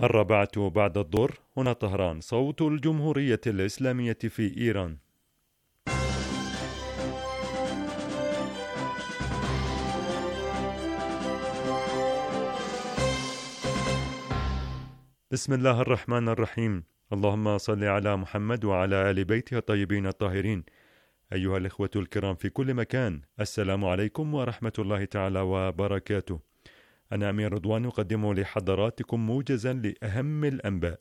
الرابعة بعد الظهر، هنا طهران، صوت الجمهورية الإسلامية في إيران. بسم الله الرحمن الرحيم. اللهم صل على محمد وعلى آل بيته الطيبين الطاهرين. أيها الإخوة الكرام في كل مكان، السلام عليكم ورحمة الله تعالى وبركاته. أنا أمير رضوان أقدم لحضراتكم موجزا لأهم الأنباء.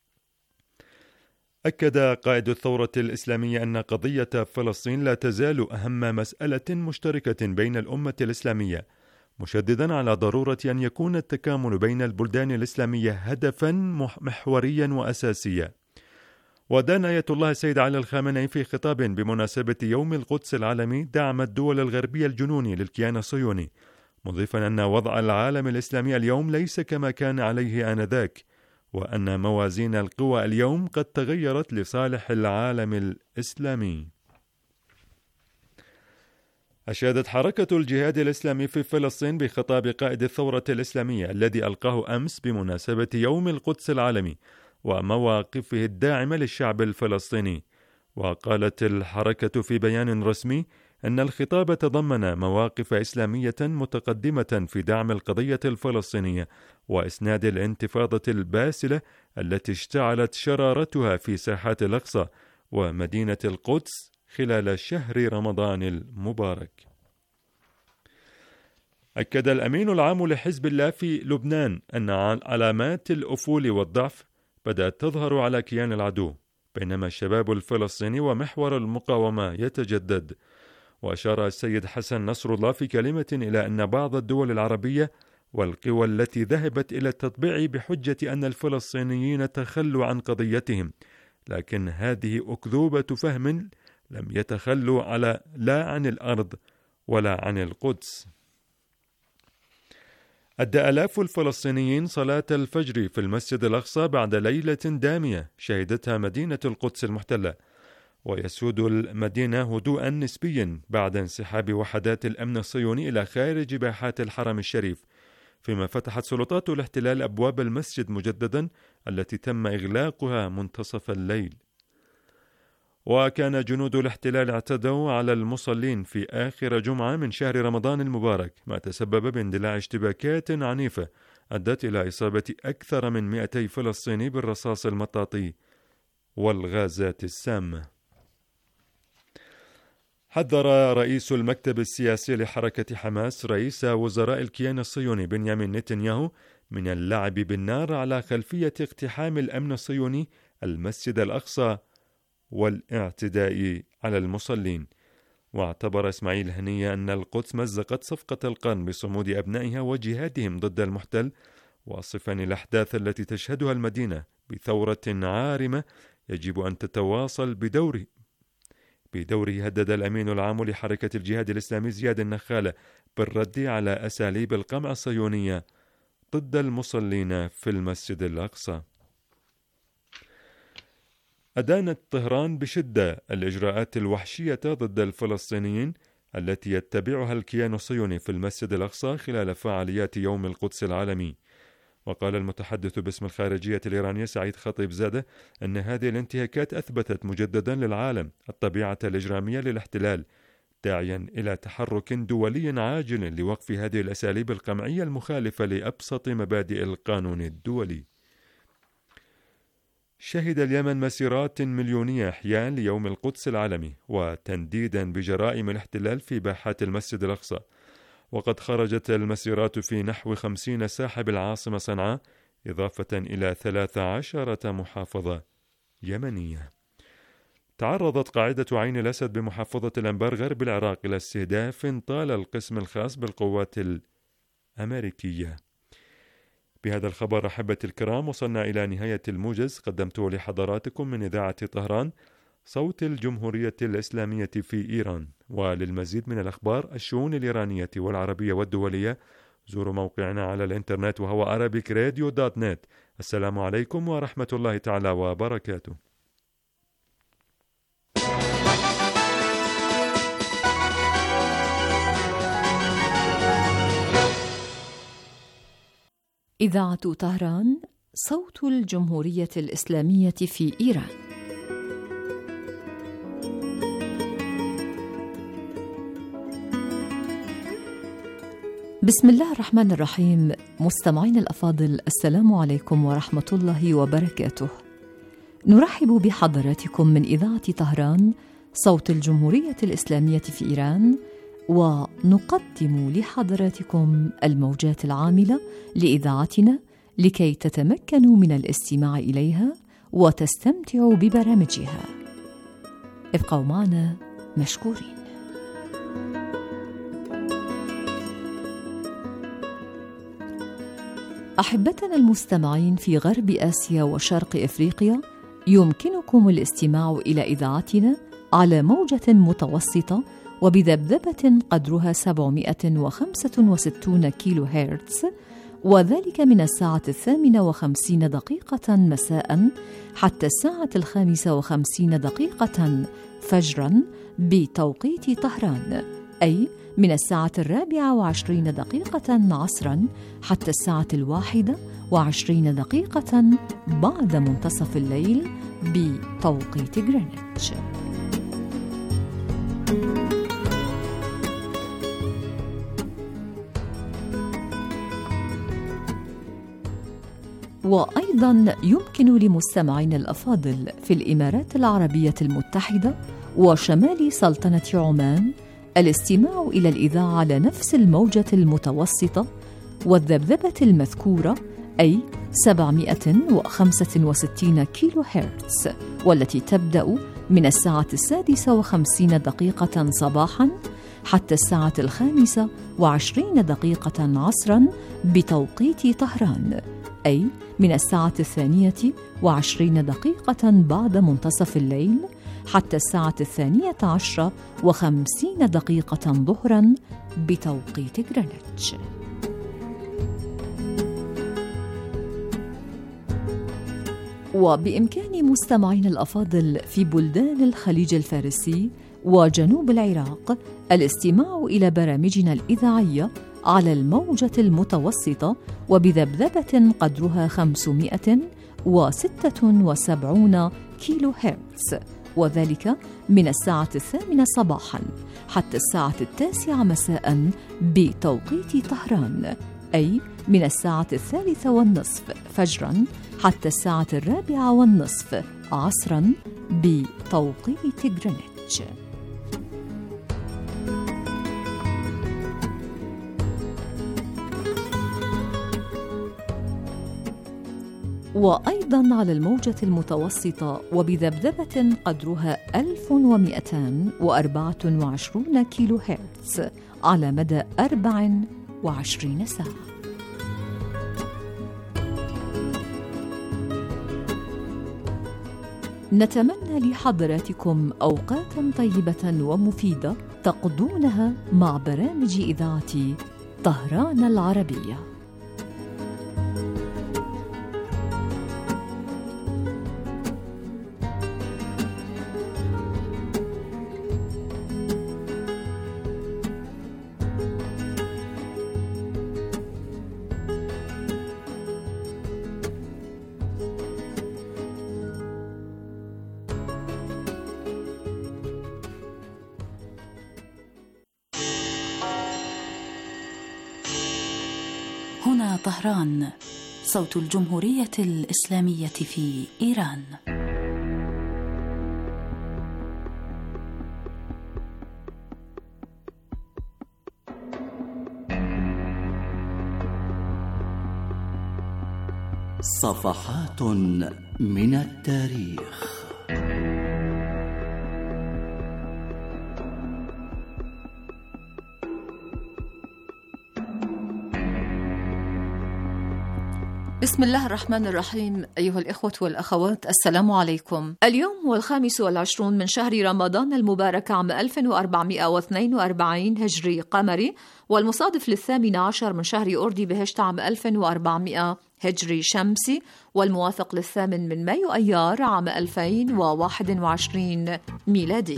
أكد قائد الثورة الإسلامية أن قضية فلسطين لا تزال أهم مسألة مشتركة بين الأمة الإسلامية، مشددا على ضرورة أن يكون التكامل بين البلدان الإسلامية هدفا محوريا وأساسيا. ودان آية الله السيد علي الخامنئي في خطاب بمناسبة يوم القدس العالمي دعم الدول الغربية الجنوني للكيان الصهيوني، مضيفا أن وضع العالم الإسلامي اليوم ليس كما كان عليه آنذاك، وأن موازين القوى اليوم قد تغيرت لصالح العالم الإسلامي. أشادت حركة الجهاد الإسلامي في فلسطين بخطاب قائد الثورة الإسلامية الذي ألقاه أمس بمناسبة يوم القدس العالمي ومواقفه الداعمة للشعب الفلسطيني. وقالت الحركة في بيان رسمي أن الخطاب تضمن مواقف إسلامية متقدمة في دعم القضية الفلسطينية وإسناد الانتفاضة الباسلة التي اشتعلت شرارتها في ساحات الأقصى ومدينة القدس خلال شهر رمضان المبارك. أكد الأمين العام لحزب الله في لبنان أن علامات الأفول والضعف بدأت تظهر على كيان العدو، بينما الشباب الفلسطيني ومحور المقاومة يتجدد. وأشار السيد حسن نصر الله في كلمة إلى أن بعض الدول العربية والقوى التي ذهبت إلى التطبيع بحجة أن الفلسطينيين تخلوا عن قضيتهم، لكن هذه أكذوبة فهم، لم يتخلوا لا عن الأرض ولا عن القدس. أدى آلاف الفلسطينيين صلاة الفجر في المسجد الأقصى بعد ليلة دامية شهدتها مدينة القدس المحتلة، ويسود المدينة هدوءا نسبيا بعد انسحاب وحدات الأمن الصهيوني إلى خارج باحات الحرم الشريف، فيما فتحت سلطات الاحتلال أبواب المسجد مجددا التي تم إغلاقها منتصف الليل. وكان جنود الاحتلال اعتدوا على المصلين في آخر جمعة من شهر رمضان المبارك، ما تسبب باندلاع اشتباكات عنيفة أدت إلى إصابة أكثر من 200 فلسطيني بالرصاص المطاطي والغازات السامة. حذر رئيس المكتب السياسي لحركة حماس رئيس وزراء الكيان الصهيوني بنيامين نتنياهو من اللعب بالنار على خلفية اقتحام الأمن الصهيوني المسجد الأقصى والاعتداء على المصلين. واعتبر إسماعيل هنية أن القدس مزقت صفقة القرن بصمود أبنائها وجهادهم ضد المحتل، واصفا الأحداث التي تشهدها المدينة بثورة عارمة يجب أن تتواصل بدوره. هدد الأمين العام لحركة الجهاد الإسلامي زياد النخالة بالرد على أساليب القمع الصهيونية ضد المصلين في المسجد الأقصى. أدانت طهران بشدة الإجراءات الوحشية ضد الفلسطينيين التي يتبعها الكيان الصهيوني في المسجد الأقصى خلال فعاليات يوم القدس العالمي. وقال المتحدث باسم الخارجية الإيرانية سعيد خطيبزادة أن هذه الانتهاكات أثبتت مجددا للعالم الطبيعة الإجرامية للاحتلال، داعيا إلى تحرك دولي عاجل لوقف هذه الأساليب القمعية المخالفة لأبسط مبادئ القانون الدولي. شهد اليمن مسيرات مليونية إحياء ليوم القدس العالمي وتنديدا بجرائم الاحتلال في باحات المسجد الأقصى، وقد خرجت المسيرات في نحو 50 ساحة بالعاصمة صنعاء، إضافة إلى 13 محافظة يمنية. تعرضت قاعدة عين الأسد بمحافظة الأنبار غرب العراق إلى استهداف طال القسم الخاص بالقوات الأمريكية. بهذا الخبر أحبتي الكرام وصلنا إلى نهاية الموجز قدمته لحضراتكم من إذاعة طهران صوت الجمهورية الإسلامية في إيران. وللمزيد من الأخبار الشؤون الإيرانية والعربية والدولية زوروا موقعنا على الإنترنت وهو arabikradio.net. السلام عليكم ورحمة الله تعالى وبركاته. إذاعة طهران صوت الجمهورية الإسلامية في إيران. بسم الله الرحمن الرحيم. مستمعين الأفاضل، السلام عليكم ورحمة الله وبركاته. نرحب بحضراتكم من إذاعة طهران صوت الجمهورية الإسلامية في إيران، ونقدم لحضراتكم الموجات العاملة لإذاعتنا لكي تتمكنوا من الاستماع إليها وتستمتعوا ببرامجها. ابقوا معنا مشكورين. أحبتنا المستمعين في غرب آسيا وشرق إفريقيا، يمكنكم الاستماع إلى إذاعتنا على موجة متوسطة وبذبذبة قدرها 765 كيلو هرتز، وذلك من 8:58 مساء حتى 5:55 فجرا بتوقيت طهران، أي من 24:20 عصرا حتى 1:21 بعد منتصف الليل بتوقيت غرينتش. وأيضا يمكن لمستمعين الأفاضل في الإمارات العربية المتحدة وشمال سلطنة عمان الاستماع إلى الإذاعة على نفس الموجة المتوسطة والذبذبة المذكورة، أي 765 كيلو هرتز، والتي تبدأ من 6:56 صباحا حتى 5:25 عصرا بتوقيت طهران، أي من 2:22 بعد منتصف الليل حتى 2:50 ظهرا بتوقيت غرينتش. وبإمكان مستمعين الأفاضل في بلدان الخليج الفارسي وجنوب العراق الاستماع إلى برامجنا الإذاعية على الموجة المتوسطة وبذبذبة قدرها 576 كيلو هرتز، وذلك من 8:00 صباحا حتى 9:00 مساء بتوقيت طهران، أي من 3:30 فجرا حتى 4:40 عصرا بتوقيت غرينتش. وأيضا على الموجة المتوسطة وبذبذبة قدرها 1224 كيلو هرتز على مدى 24 ساعة. نتمنى لحضراتكم أوقاتا طيبة ومفيدة تقضونها مع برامج إذاعة طهران العربية. هنا طهران، صوت الجمهورية الإسلامية في إيران. صفحات من التاريخ. بسم الله الرحمن الرحيم. أيها الإخوة والأخوات، السلام عليكم. اليوم هو 25 من شهر رمضان المبارك عام 1442 هجري قمري، والمصادف 18 من شهر أردي بهشت عام 1400 هجري شمسي، والموافق 8 من مايو أيار عام 2021 ميلادي.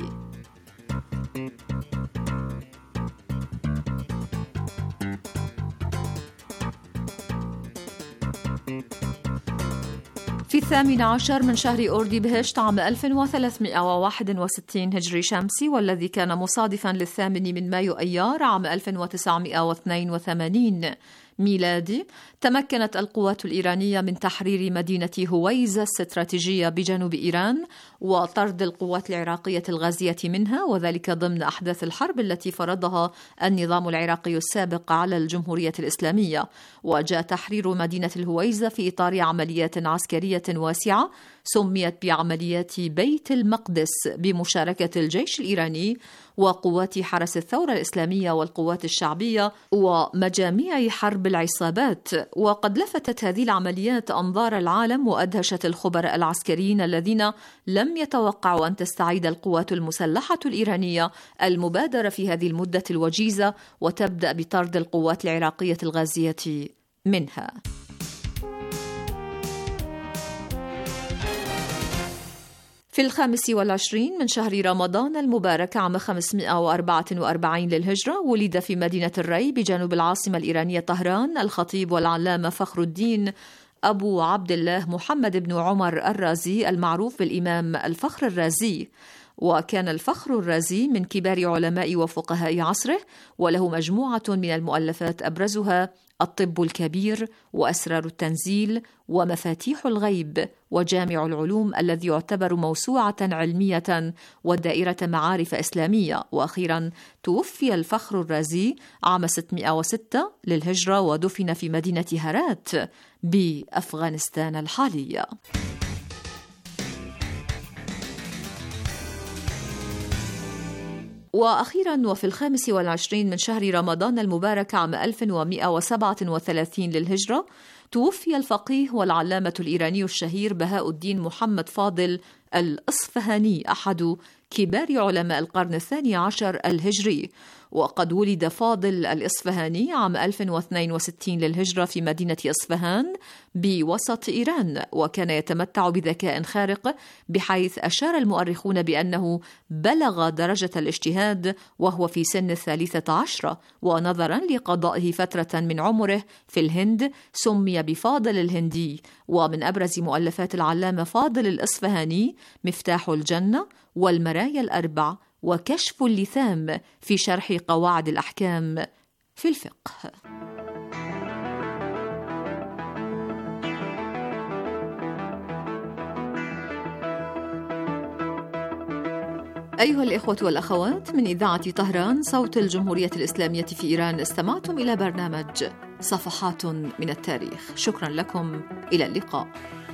18 من شهر أورديبهشت عام 1361 هجري شمسي، والذي كان مصادفاً لل8 من مايو أيار عام 1982 ميلادي، تمكنت القوات الإيرانية من تحرير مدينة هويزة الاستراتيجية بجنوب إيران وطرد القوات العراقية الغازية منها، وذلك ضمن أحداث الحرب التي فرضها النظام العراقي السابق على الجمهورية الإسلامية. وجاء تحرير مدينة الهويزة في إطار عمليات عسكرية واسعة سميت بعمليات بيت المقدس بمشاركة الجيش الإيراني وقوات حرس الثورة الإسلامية والقوات الشعبية ومجاميع حرب العصابات. وقد لفتت هذه العمليات أنظار العالم وأدهشت الخبراء العسكريين الذين لم يتوقعوا أن تستعيد القوات المسلحة الإيرانية المبادرة في هذه المدة الوجيزة وتبدأ بطرد القوات العراقية الغازية منها. في 25 من شهر رمضان المبارك عام 544 للهجرة ولد في مدينة الري بجنوب العاصمة الإيرانية طهران الخطيب والعلامة فخر الدين أبو عبد الله محمد بن عمر الرازي المعروف بالإمام الفخر الرازي. وكان الفخر الرازي من كبار علماء وفقهاء عصره، وله مجموعة من المؤلفات أبرزها الطب الكبير وأسرار التنزيل ومفاتيح الغيب وجامع العلوم الذي يعتبر موسوعة علمية ودائرة معارف إسلامية. وأخيرا توفي الفخر الرازي عام 606 للهجرة ودفن في مدينة هرات بأفغانستان الحالية. وأخيراً وفي 25 من شهر رمضان المبارك عام 1137 للهجرة توفي الفقيه والعلامة الإيراني الشهير بهاء الدين محمد فاضل الإصفهاني أحد كبار علماء القرن الثاني عشر الهجري. وقد ولد فاضل الإصفهاني عام 1062 للهجرة في مدينة إصفهان بوسط إيران، وكان يتمتع بذكاء خارق بحيث أشار المؤرخون بأنه بلغ درجة الاجتهاد وهو في سن 13، ونظرا لقضائه فترة من عمره في الهند سمي بفاضل الهندي. ومن أبرز مؤلفات العلامة فاضل الإصفهاني مفتاح الجنة والمرايا الأربع وكشف اللثام في شرح قواعد الأحكام في الفقه. أيها الإخوة والأخوات، من إذاعة طهران صوت الجمهورية الإسلامية في إيران استمعتم إلى برنامج صفحات من التاريخ. شكرا لكم، إلى اللقاء.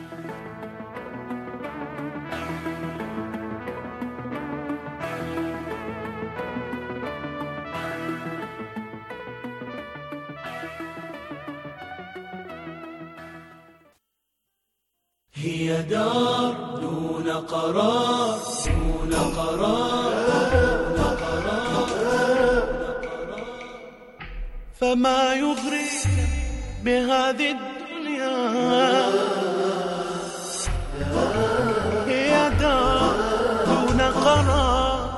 هي دار دون قرار، دون قرار، دون قرار. فما يغريك بهذه الدنيا؟ هي دار دون قرار،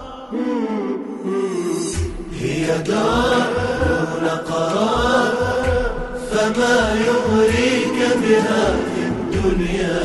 هي دار دون قرار. فما يغريك بهذه الدنيا؟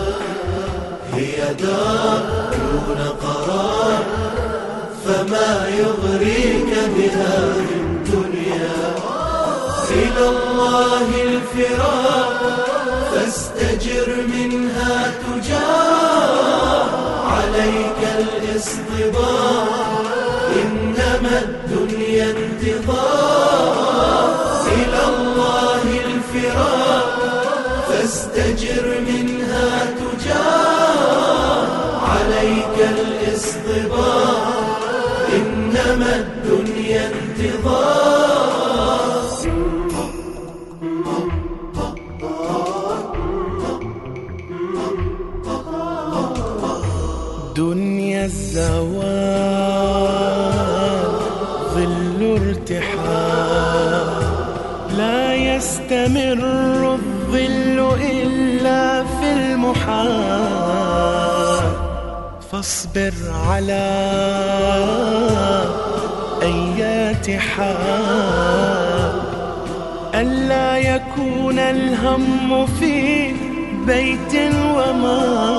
هي دار دون قرار. فما يغريك بهذه الدنيا؟ إلى الله الفرار، فاستجر منها تجار. عليك الاصطبار، إنما الدنيا انتظار. إلى الله الفرار، فاستجر منها تجار. عليك الاصطبار، إنما الدنيا انتظار. دنيا الزوال ظل ارتحال، لا يستمر الظل إلا في المحال. فاصبر على أيات حال، ألا يكون الهم في بيت وما.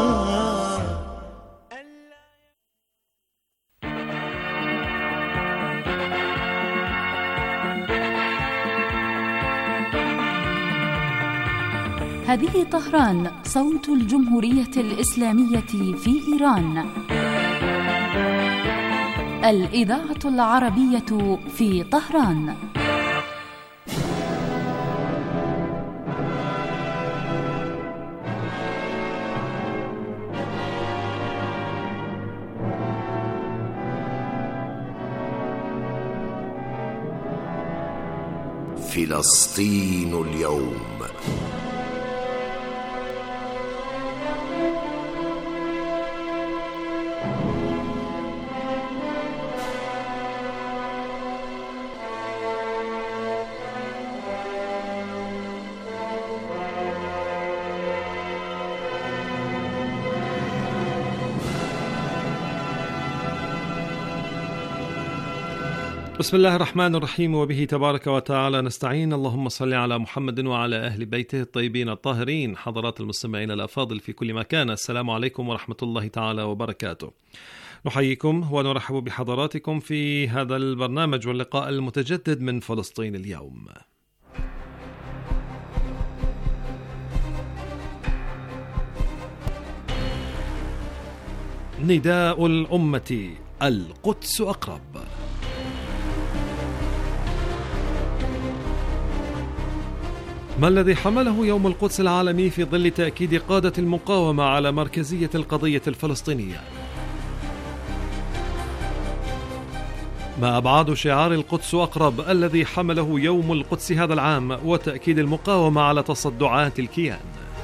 هذه طهران، صوت الجمهورية الإسلامية في إيران. الإذاعة العربية في طهران. فلسطين اليوم. بسم الله الرحمن الرحيم، وبه تبارك وتعالى نستعين. اللهم صل على محمد وعلى أهل بيته الطيبين الطاهرين. حضرات المستمعين الأفاضل في كل مكان، السلام عليكم ورحمة الله تعالى وبركاته. نحييكم ونرحب بحضراتكم في هذا البرنامج واللقاء المتجدد من فلسطين اليوم. نداء الأمة، القدس أقرب. ما الذي حمله يوم القدس العالمي في ظل تأكيد قادة المقاومة على مركزية القضية الفلسطينية؟ ما أبعاد شعار القدس أقرب الذي حمله يوم القدس هذا العام وتأكيد المقاومة على تصدعات الكيان؟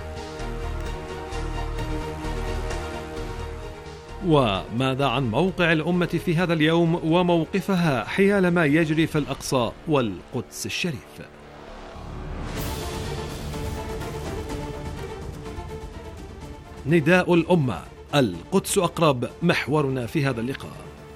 وماذا عن موقع الأمة في هذا اليوم وموقفها حيال ما يجري في الأقصى والقدس الشريف؟ نداء الأمة، القدس أقرب، محورنا في هذا اللقاء.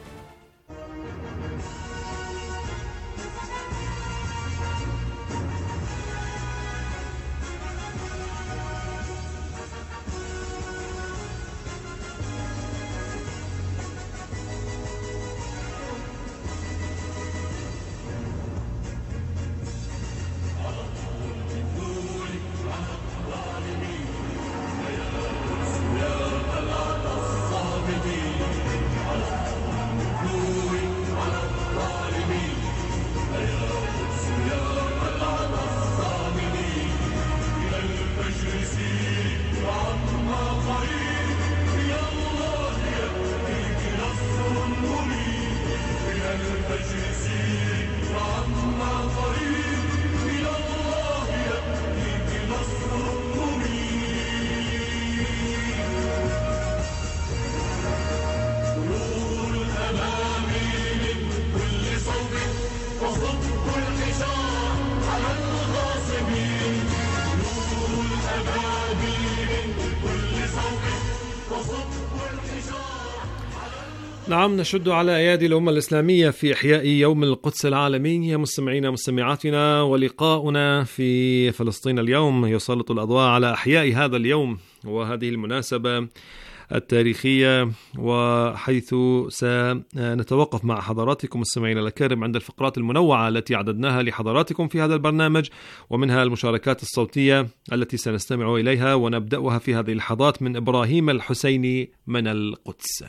نعم، نشد على أيادي الأمة الإسلامية في إحياء يوم القدس العالمي. يا مستمعينا مستمعاتنا، ولقاؤنا في فلسطين اليوم يسلط الأضواء على أحياء هذا اليوم وهذه المناسبة التاريخية، وحيث سنتوقف مع حضراتكم مستمعينا الأكارم عند الفقرات المنوعة التي عددناها لحضراتكم في هذا البرنامج، ومنها المشاركات الصوتية التي سنستمع إليها، ونبدأها في هذه اللحظات من إبراهيم الحسيني من القدس.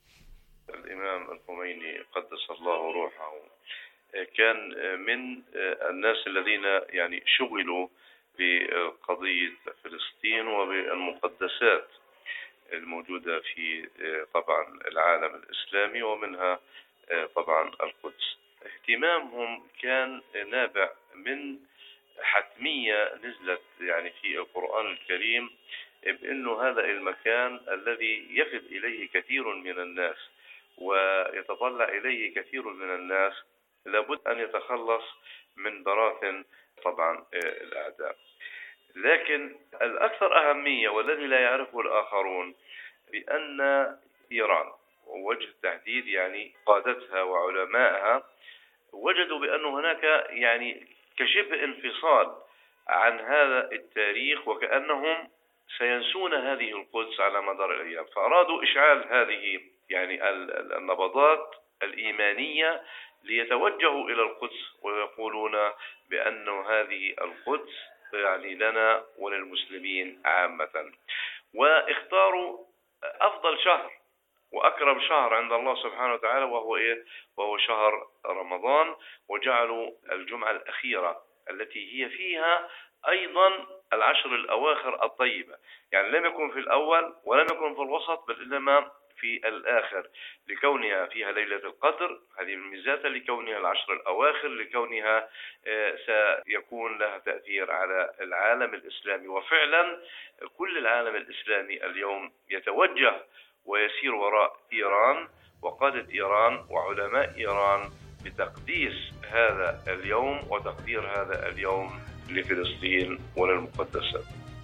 كان من الناس الذين يعني شغلوا بقضية فلسطين وبالمقدسات الموجودة في طبعا العالم الإسلامي، ومنها طبعا القدس. اهتمامهم كان نابع من حتمية نزلت يعني في القرآن الكريم، بأنه هذا المكان الذي يفد إليه كثير من الناس ويتطلع إليه كثير من الناس لابد أن يتخلص من براثن طبعا الأعداء. لكن الأكثر أهمية والذي لا يعرفه الآخرون بأن إيران ووجه التحديد يعني قادتها وعلمائها وجدوا بأن هناك يعني كشبه انفصال عن هذا التاريخ، وكأنهم سينسون هذه القدس على مدار الأيام، فأرادوا إشعال هذه يعني النبضات الإيمانية ليتوجهوا إلى القدس ويقولون بأن هذه القدس يعني لنا وللمسلمين عامة. واختاروا أفضل شهر وأكرم شهر عند الله سبحانه وتعالى وهو شهر رمضان، وجعلوا الجمعة الأخيرة التي هي فيها أيضا العشر الأواخر الطيبة، يعني لم يكن في الأول ولم يكن في الوسط بل إنما في الآخر، لكونها فيها ليلة القدر، هذه الميزات، لكونها العشر الأواخر، لكونها سيكون لها تأثير على العالم الإسلامي. وفعلا كل العالم الإسلامي اليوم يتوجه ويسير وراء إيران وقادة إيران وعلماء إيران بتقديس هذا اليوم وتقدير هذا اليوم لفلسطين وللمقدسات.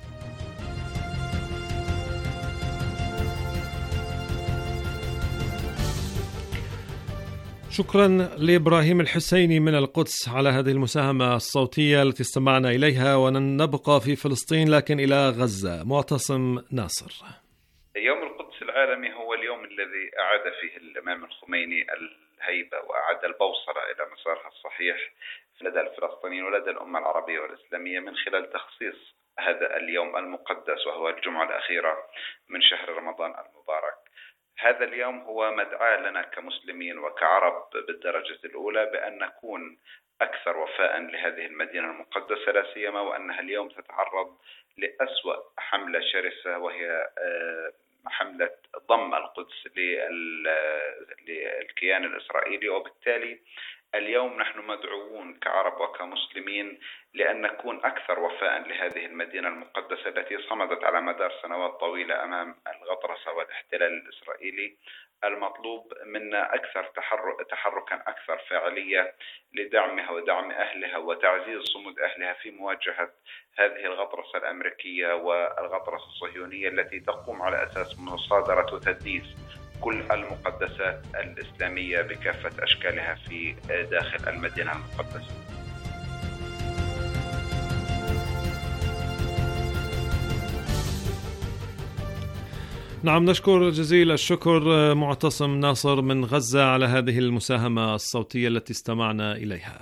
شكرا لإبراهيم الحسيني من القدس على هذه المساهمة الصوتية التي استمعنا إليها. ونبقى في فلسطين لكن إلى غزة. معتصم ناصر. يوم القدس العالمي هو اليوم الذي أعاد فيه الإمام الخميني الهيبة وأعاد البوصلة إلى مسارها الصحيح لدى الفلسطينيين ولدى الأمة العربية والإسلامية من خلال تخصيص هذا اليوم المقدس وهو الجمعة الأخيرة من شهر رمضان المبارك. هذا اليوم هو مدعاة لنا كمسلمين وكعرب بالدرجة الأولى بأن نكون أكثر وفاء لهذه المدينة المقدسة، لا سيما وأنها اليوم تتعرض لأسوأ حملة شرسة، وهي حملة ضم القدس للكيان الإسرائيلي. وبالتالي اليوم نحن مدعوون كعرب وكمسلمين لأن نكون أكثر وفاء لهذه المدينة المقدسة التي صمدت على مدار سنوات طويلة أمام الغطرسة والاحتلال الإسرائيلي. المطلوب منا أكثر تحركا أكثر فاعلية لدعمها ودعم أهلها وتعزيز صمود أهلها في مواجهة هذه الغطرسة الأمريكية والغطرسة الصهيونية التي تقوم على أساس مصادرة وتدنيس كل المقدسات الإسلامية بكافة أشكالها في داخل المدينة المقدسة. نعم، نشكر جزيل الشكر معتصم ناصر من غزة على هذه المساهمة الصوتية التي استمعنا إليها.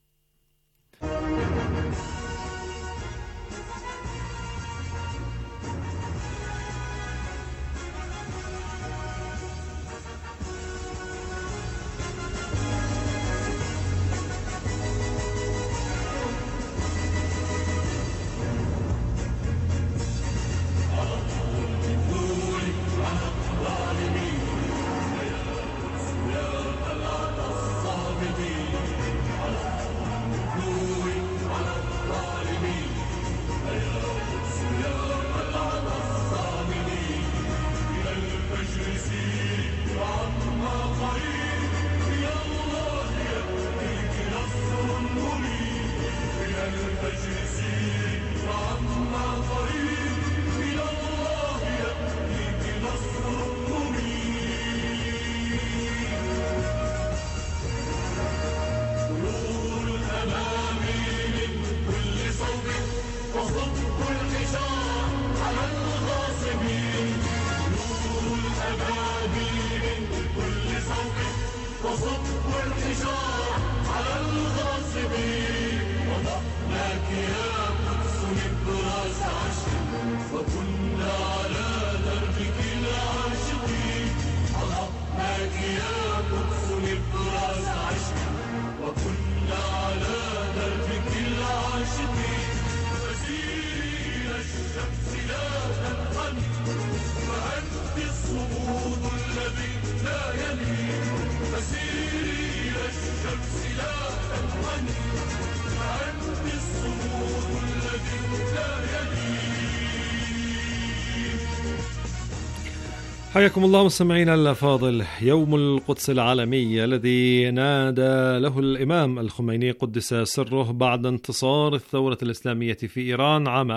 حياكم الله مستمعينا الأفاضل. يوم القدس العالمي الذي نادى له الإمام الخميني قدس سره بعد انتصار الثورة الإسلامية في إيران عام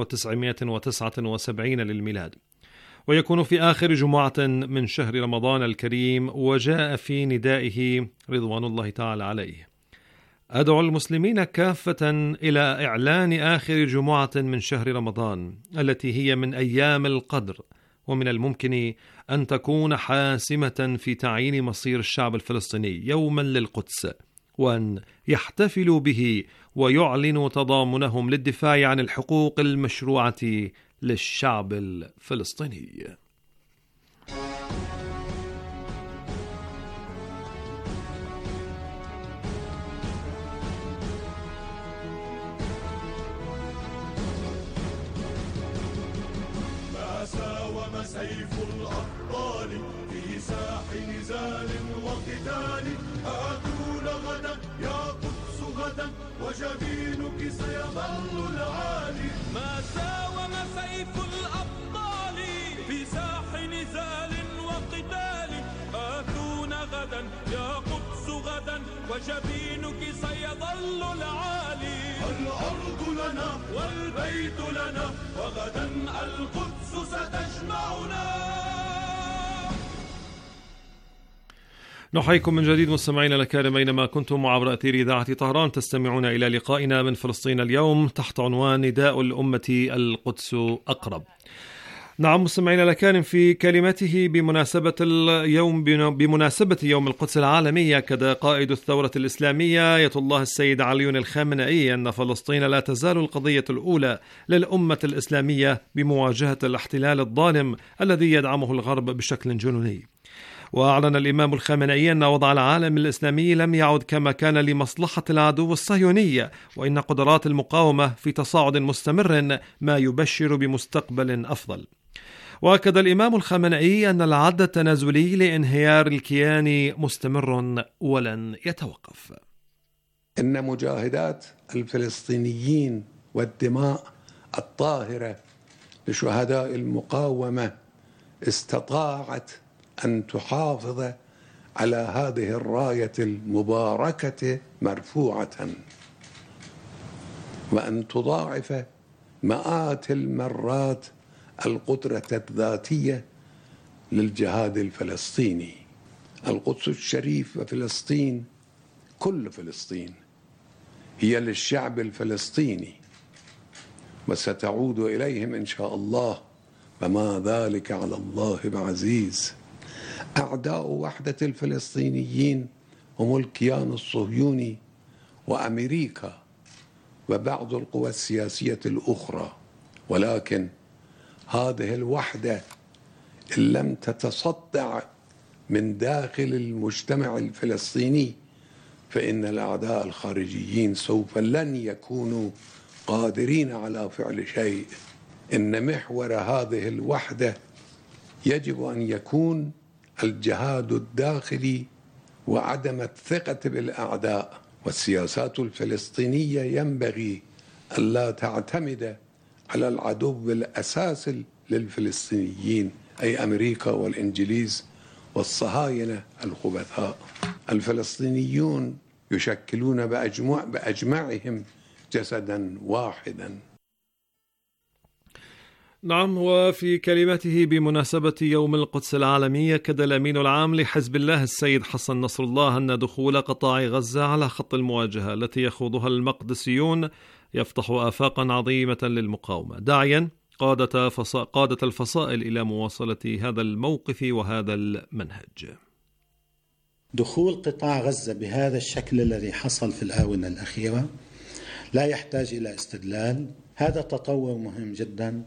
1979 للميلاد، ويكون في آخر جمعة من شهر رمضان الكريم، وجاء في ندائه رضوان الله تعالى عليه أدعو المسلمين كافة إلى إعلان آخر جمعة من شهر رمضان التي هي من أيام القدر، ومن الممكن أن تكون حاسمة في تعيين مصير الشعب الفلسطيني يوما للقدس، وأن يحتفلوا به ويعلنوا تضامنهم للدفاع عن الحقوق المشروعة للشعب الفلسطيني. سيف الأبطال في ساح نزال وقتال، آتون غدا يا قدس غدا وجبينك سيظل العالي. ما ساوم سيف الأبطال في ساح نزال وقتال، آتون غدا يا قدس غدا وجبينك سيظل العالي. الأرض لنا والبيت لنا وغدا القدس ستجمعنا. نحييكم من جديد مستمعينا الكرام أينما كنتم عبر أثير إذاعة طهران. تستمعون إلى لقائنا من فلسطين اليوم تحت عنوان نداء الأمة القدس أقرب. نعم مستمعينا الكرام، في كلمته بمناسبة يوم القدس العالمي أكد قائد الثورة الإسلامية آية الله السيد علي الخامنئي أن فلسطين لا تزال القضية الأولى للأمة الإسلامية بمواجهة الاحتلال الظالم الذي يدعمه الغرب بشكل جنوني. وأعلن الإمام الخامنئي أن وضع العالم الإسلامي لم يعد كما كان لمصلحة العدو الصهيوني، وإن قدرات المقاومة في تصاعد مستمر ما يبشر بمستقبل أفضل. وأكد الإمام الخامنئي أن العد التنازلي لانهيار الكيان مستمر ولن يتوقف. إن مجاهدات الفلسطينيين والدماء الطاهرة لشهداء المقاومة استطاعت أن تحافظ على هذه الراية المباركة مرفوعة، وأن تضاعف مئات المرات القدرة الذاتية للجهاد الفلسطيني. القدس الشريف وفلسطين، كل فلسطين هي للشعب الفلسطيني وستعود إليهم إن شاء الله، وما ذلك على الله بعزيز. أعداء وحدة الفلسطينيين هم الكيان الصهيوني وأمريكا وبعض القوى السياسية الأخرى، ولكن هذه الوحدة إن لم تتصدع من داخل المجتمع الفلسطيني فإن الأعداء الخارجيين سوف لن يكونوا قادرين على فعل شيء. إن محور هذه الوحدة يجب أن يكون الجهاد الداخلي وعدم الثقة بالأعداء. والسياسات الفلسطينية ينبغي ألا تعتمد على العدو الأساسي للفلسطينيين أي أمريكا والإنجليز والصهاينة الخبثاء. الفلسطينيون يشكلون بأجمعهم جسدا واحدا. نعم. وفي كلمته بمناسبة يوم القدس العالمي أكد الأمين العام لحزب الله السيد حسن نصر الله أن دخول قطاع غزة على خط المواجهة التي يخوضها المقدسيون يفتح آفاقا عظيمة للمقاومة، داعيا قادة الفصائل إلى مواصلة هذا الموقف وهذا المنهج. دخول قطاع غزة بهذا الشكل الذي حصل في الآونة الأخيرة لا يحتاج إلى استدلال. هذا تطور مهم جدا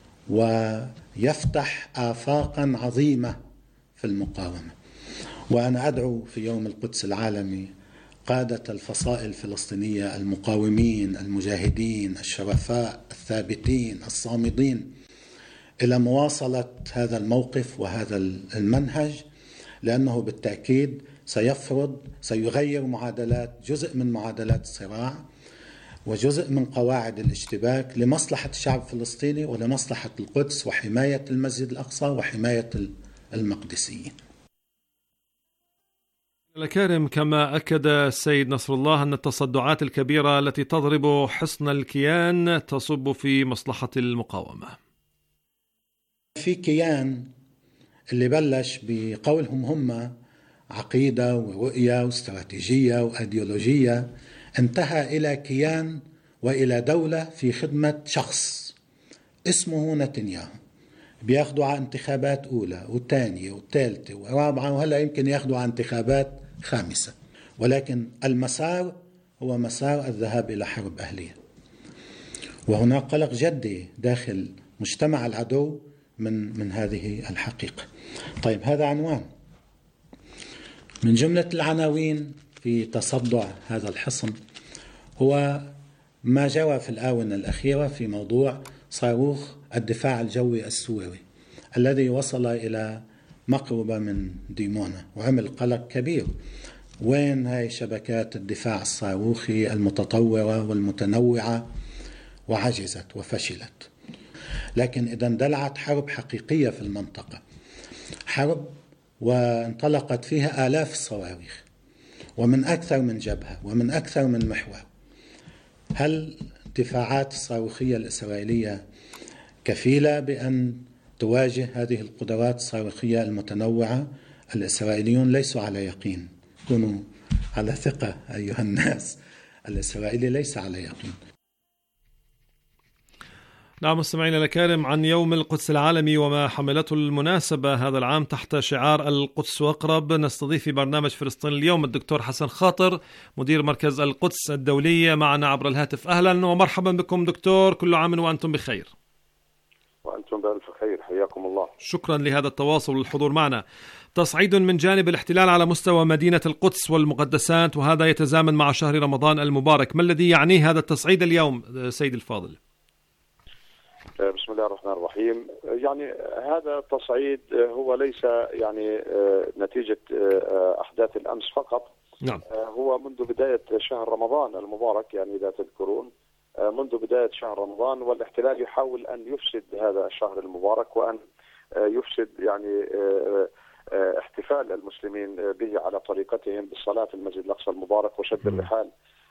ويفتح آفاقا عظيمة في المقاومة. وأنا أدعو في يوم القدس العالمي قادة الفصائل الفلسطينية المقاومين المجاهدين الشرفاء الثابتين الصامدين إلى مواصلة هذا الموقف وهذا المنهج، لأنه بالتأكيد سيغير جزء من معادلات الصراع وجزء من قواعد الاشتباك لمصلحة الشعب الفلسطيني ولمصلحة القدس وحماية المسجد الأقصى وحماية المقدسيين. الكريم، كما أكد السيد نصر الله أن التصدعات الكبيرة التي تضرب حصن الكيان تصب في مصلحة المقاومة. في كيان اللي بلش بقولهم هم عقيدة ورؤية واستراتيجية وأيديولوجية انتهى إلى كيان وإلى دولة في خدمة شخص اسمه نتنياهو. بياخدوا على انتخابات أولى وثانية وثالثة ورابعة، وهلأ يمكن ياخدوا على انتخابات خامسة، ولكن المسار هو مسار الذهاب إلى حرب أهلية. وهناك قلق جدي داخل مجتمع العدو من هذه الحقيقة. طيب، هذا عنوان من جملة العناوين في تصدع هذا الحصن، هو ما جرى في الآونة الأخيرة في موضوع صاروخ الدفاع الجوي السوري الذي وصل إلى مقربة من ديمونة وعمل قلق كبير. وين هاي شبكات الدفاع الصاروخي المتطورة والمتنوعة؟ وعجزت وفشلت. لكن إذا اندلعت حرب حقيقية في المنطقة، حرب وانطلقت فيها آلاف الصواريخ ومن أكثر من جبهة ومن أكثر من محور، هل الدفاعات الصاروخية الإسرائيلية كفيلة بأن تواجه هذه القدرات الصاروخية المتنوعة؟ الإسرائيليون ليسوا على يقين. كونوا على ثقة أيها الناس، الإسرائيلي ليس على يقين. نعم، مستمعينا الكرام، عن يوم القدس العالمي وما حملته المناسبة هذا العام تحت شعار القدس وأقرب، نستضيف في برنامج فلسطين اليوم الدكتور حسن خاطر، مدير مركز القدس الدولي، معنا عبر الهاتف. أهلا ومرحبا بكم دكتور، كل عام وأنتم بخير. وأنتم بألف خير، حياكم الله. شكرا لهذا التواصل والحضور معنا. تصعيد من جانب الاحتلال على مستوى مدينة القدس والمقدسات، وهذا يتزامن مع شهر رمضان المبارك، ما الذي يعنيه هذا التصعيد اليوم سيد الفاضل؟ بسم الله الرحمن الرحيم. يعني هذا التصعيد هو ليس يعني نتيجة أحداث الأمس فقط. نعم. هو منذ بداية شهر رمضان المبارك، يعني إذا تذكرون منذ بداية شهر رمضان والاحتلال يحاول أن يفسد هذا الشهر المبارك وأن يفسد يعني احتفال المسلمين به على طريقتهم بالصلاة في المسجد الأقصى المبارك وشد الرحال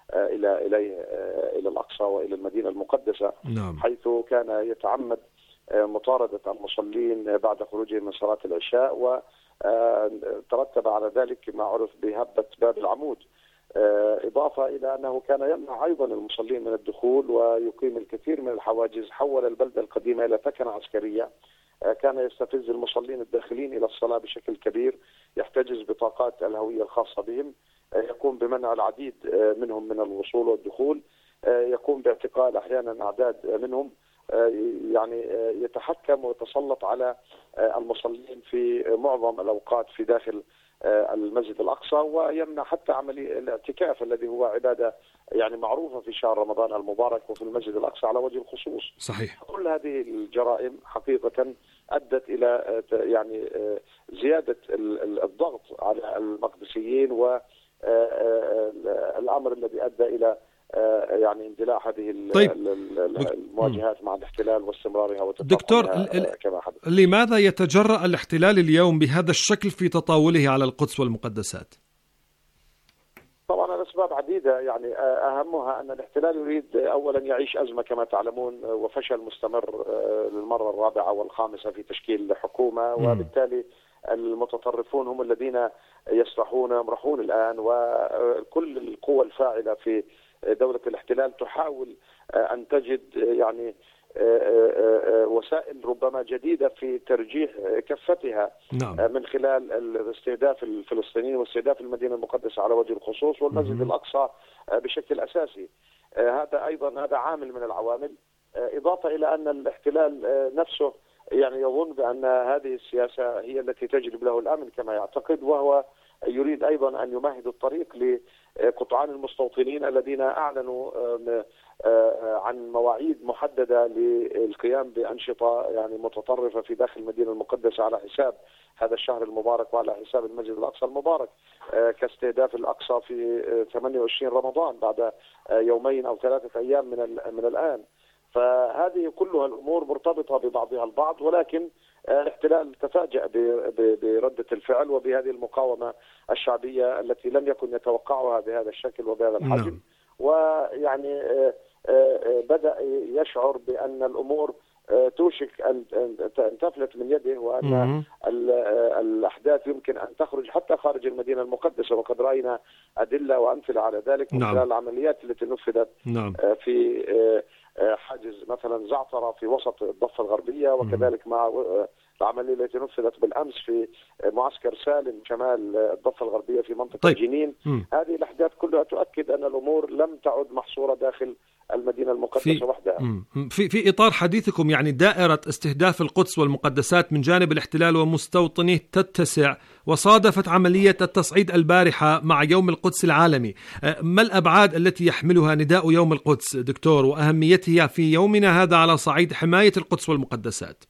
إلى الأقصى وإلى المدينة المقدسة. نعم. حيث كان يتعمد مطاردة المصلين بعد خروجهم من صلاة العشاء، وترتب على ذلك ما عرف بهبة باب العمود، إضافة إلى أنه كان يمنع أيضا المصلين من الدخول ويقيم الكثير من الحواجز. حول البلدة القديمة إلى ثكنة عسكرية، كان يستفز المصلين الداخلين إلى الصلاة بشكل كبير، يحتجز بطاقات الهوية الخاصة بهم، يقوم بمنع العديد منهم من الوصول والدخول، يقوم باعتقال أحيانا أعداد منهم، يعني يتحكم ويتسلط على المصلين في معظم الأوقات في داخل المسجد الأقصى، ويمنع حتى عملية الاعتكاف الذي هو عبادة يعني معروفة في شهر رمضان المبارك وفي المسجد الأقصى على وجه الخصوص. صحيح. كل هذه الجرائم حقيقة أدت إلى يعني زيادة الضغط على المقدسيين، والأمر الذي أدى إلى يعني اندلاع هذه المواجهات مع الاحتلال واستمرارها دكتور، كما حدث. لماذا يتجرأ الاحتلال اليوم بهذا الشكل في تطاوله على القدس والمقدسات؟ طبعا الأسباب عديدة، يعني أهمها أن الاحتلال يريد أولا يعيش أزمة كما تعلمون وفشل مستمر للمرة الرابعة والخامسة في تشكيل حكومة، وبالتالي المتطرفون هم الذين يمرحون الآن، وكل القوى الفاعلة في دولة الاحتلال تحاول أن تجد يعني وسائل ربما جديدة في ترجيح كفتها. نعم. من خلال استهداف الفلسطينيين واستهداف المدينة المقدسة على وجه الخصوص والمسجد الأقصى بشكل أساسي. هذا أيضا هذا عامل من العوامل، إضافة إلى أن الاحتلال نفسه يعني يظن بأن هذه السياسة هي التي تجلب له الأمن كما يعتقد، وهو يريد أيضا أن يمهد الطريق لقطعان المستوطنين الذين أعلنوا عن مواعيد محددة للقيام بأنشطة يعني متطرفة في داخل المدينة المقدسة على حساب هذا الشهر المبارك وعلى حساب المسجد الأقصى المبارك، كاستهداف الأقصى في 28 رمضان بعد يومين أو 3 أيام من الآن. فهذه كلها الأمور مرتبطة ببعضها البعض، ولكن الاحتلال تفاجأ بردة الفعل وبهذه المقاومة الشعبية التي لم يكن يتوقعها بهذا الشكل وبهذا الحجم. ويعني بدأ يشعر بأن الأمور توشك أن تفلت من يده، وأن الأحداث يمكن أن تخرج حتى خارج المدينة المقدسة، وقد رأينا أدلة وأمثلة على ذلك من خلال العمليات التي نفذت في حاجز مثلا زعترة في وسط الضفة الغربية، وكذلك مع العملية التي نفذت بالأمس في معسكر سالم شمال الضفة الغربية في منطقة جنين. هذه الأحداث كلها تؤكد أن الأمور لم تعد محصورة داخل المدينة المقدسة وحدها. في إطار حديثكم يعني دائرة استهداف القدس والمقدسات من جانب الاحتلال ومستوطنيه تتسع، وصادفت عملية التصعيد البارحة مع يوم القدس العالمي. ما الأبعاد التي يحملها نداء يوم القدس دكتور، وأهميتها في يومنا هذا على صعيد حماية القدس والمقدسات؟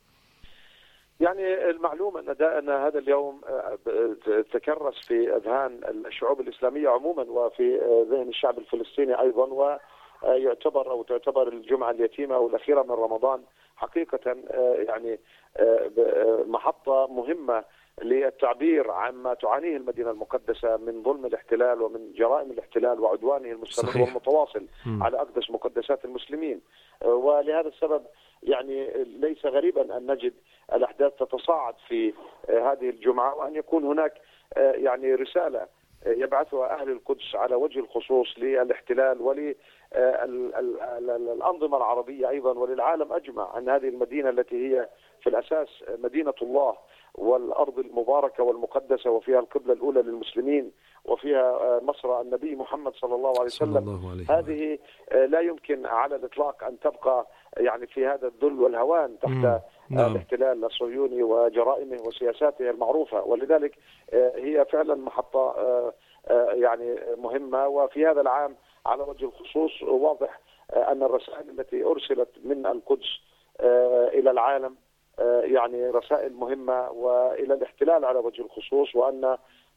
يعني المعلوم أن هذا اليوم تكرس في أذهان الشعوب الإسلامية عموما وفي ذهن الشعب الفلسطيني أيضا، تعتبر الجمعة اليتيمة والأخيرة من رمضان حقيقة يعني محطة مهمة للتعبير عما تعانيه المدينة المقدسة من ظلم الاحتلال ومن جرائم الاحتلال وعدوانه المستمر والمتواصل على أقدس مقدسات المسلمين. ولهذا السبب يعني ليس غريبا أن نجد الأحداث تتصاعد في هذه الجمعة، وأن يكون هناك يعني رسالة يبعثها أهل القدس على وجه الخصوص للاحتلال وللأنظمة العربية أيضا وللعالم أجمع، أن هذه المدينة التي هي في الأساس مدينة الله والأرض المباركة والمقدسة، وفيها القبلة الأولى للمسلمين، وفيها مصر النبي محمد صلى الله عليه وسلم، هذه لا يمكن على الإطلاق أن تبقى يعني في هذا الذل والهوان تحت الاحتلال الصهيوني وجرائمه وسياساته المعروفة. ولذلك هي فعلا محطة يعني مهمة. وفي هذا العام على وجه الخصوص واضح أن الرسائل التي أرسلت من القدس إلى العالم يعني رسائل مهمة، وإلى الاحتلال على وجه الخصوص، وأن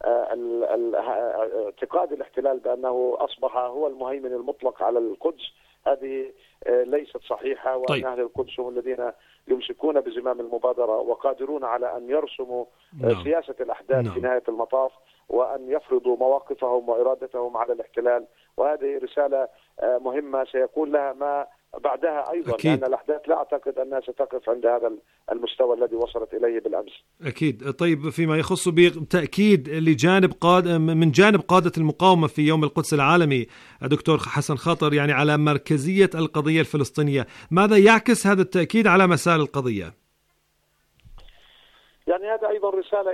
اعتقاد الاحتلال بأنه أصبح هو المهيمن المطلق على القدس هذه ليست صحيحة، وأن أهل القدس هم الذين يمسكون بزمام المبادرة وقادرون على أن يرسموا سياسة الأحداث في نهاية المطاف، وأن يفرضوا مواقفهم وإرادتهم على الاحتلال. وهذه رسالة مهمة سيكون لها ما بعدها أيضا، لأن الأحداث لا أعتقد أنها ستقف عند هذا المستوى الذي وصلت إليه بالأمس. أكيد. طيب فيما يخص بتأكيد من جانب قادة المقاومة في يوم القدس العالمي دكتور حسن خاطر يعني على مركزية القضية الفلسطينية، ماذا يعكس هذا التأكيد على مسار القضية؟ يعني هذا أيضا رسالة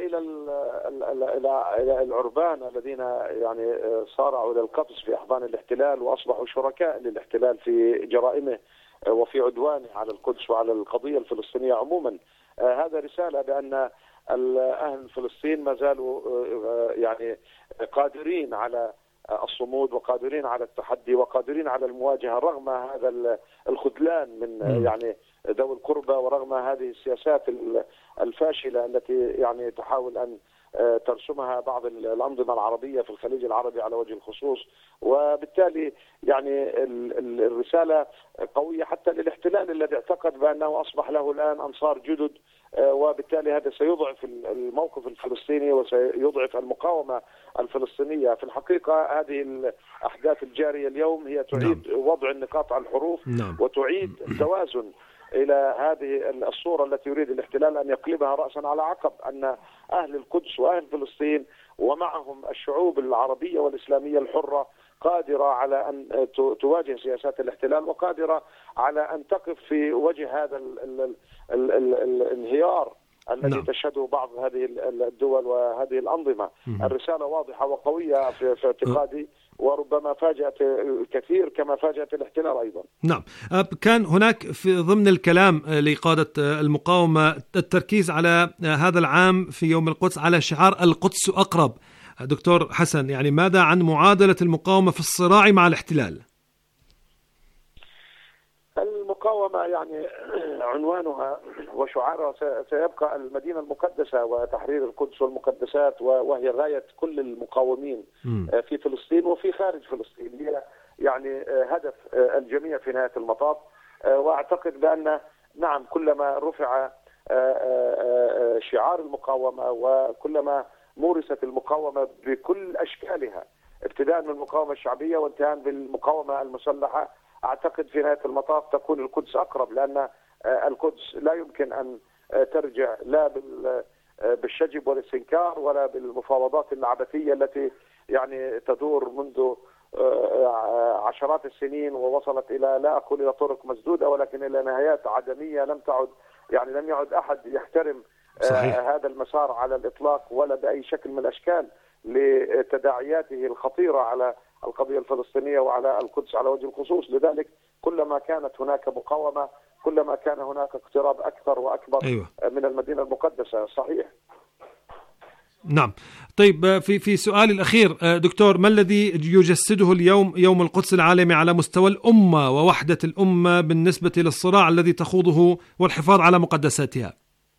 إلى العربان الذين يعني صارعوا إلى القفز في أحضان الاحتلال وأصبحوا شركاء للاحتلال في جرائمه وفي عدوانه على القدس وعلى القضية الفلسطينية عموما. هذا رسالة بأن أهل فلسطين ما زالوا يعني قادرين على الصمود وقادرين على التحدي وقادرين على المواجهة رغم هذا الخذلان من يعني ذوي القربى، ورغم هذه السياسات الفاشلة التي يعني تحاول أن ترسمها بعض الأنظمة العربية في الخليج العربي على وجه الخصوص. وبالتالي يعني الرسالة قوية حتى للاحتلال الذي اعتقد بأنه أصبح له الآن أنصار جدد، وبالتالي هذا سيضعف الموقف الفلسطيني وسيضعف المقاومة الفلسطينية. في الحقيقة هذه الأحداث الجارية اليوم هي تعيد وضع النقاط على الحروف وتعيد التوازن إلى هذه الصورة التي يريد الاحتلال أن يقلبها رأسا على عقب، أن أهل القدس وأهل فلسطين ومعهم الشعوب العربية والإسلامية الحرة قادرة على أن تواجه سياسات الاحتلال، وقادرة على أن تقف في وجه هذا الانهيار الذي تشهده بعض هذه الدول وهذه الأنظمة. الرسالة واضحة وقوية في اعتقادي، وربما فاجأت الكثير كما فاجأت الاحتلال أيضا. نعم، كان هناك في ضمن الكلام لقادة المقاومة التركيز على هذا العام في يوم القدس على شعار القدس أقرب. دكتور حسن، يعني ماذا عن معادلة المقاومة في الصراع مع الاحتلال؟ المقاومة يعني عنوانها وشعارها سيبقى المدينة المقدسة وتحرير القدس والمقدسات، وهي غاية كل المقاومين في فلسطين وفي خارج فلسطين، هي يعني هدف الجميع في نهاية المطاف. وأعتقد بأن نعم كلما رفع شعار المقاومة وكلما مورست المقاومة بكل أشكالها ابتداء من المقاومة الشعبية وانتهاء بالمقاومة المسلحة، أعتقد في نهاية المطاف تكون القدس أقرب، لأن القدس لا يمكن أن ترجع لا بالشجب والاستنكار ولا بالمفاوضات العبثية التي يعني تدور منذ عشرات السنين ووصلت إلى لا أقول إلى طرق مسدودة ولكن إلى نهايات عدمية لم يعد أحد يحترم هذا المسار على الإطلاق ولا بأي شكل من الأشكال لتداعياته الخطيرة على القضية الفلسطينية وعلى القدس على وجه الخصوص. لذلك كلما كانت هناك مقاومة كلما كان هناك اقتراب أكثر وأكبر من المدينة المقدسة. صحيح. نعم. طيب في سؤالي الأخير دكتور، ما الذي يجسده اليوم يوم القدس العالمي على مستوى الأمة ووحدة الأمة بالنسبة للصراع الذي تخوضه والحفاظ على مقدساتها؟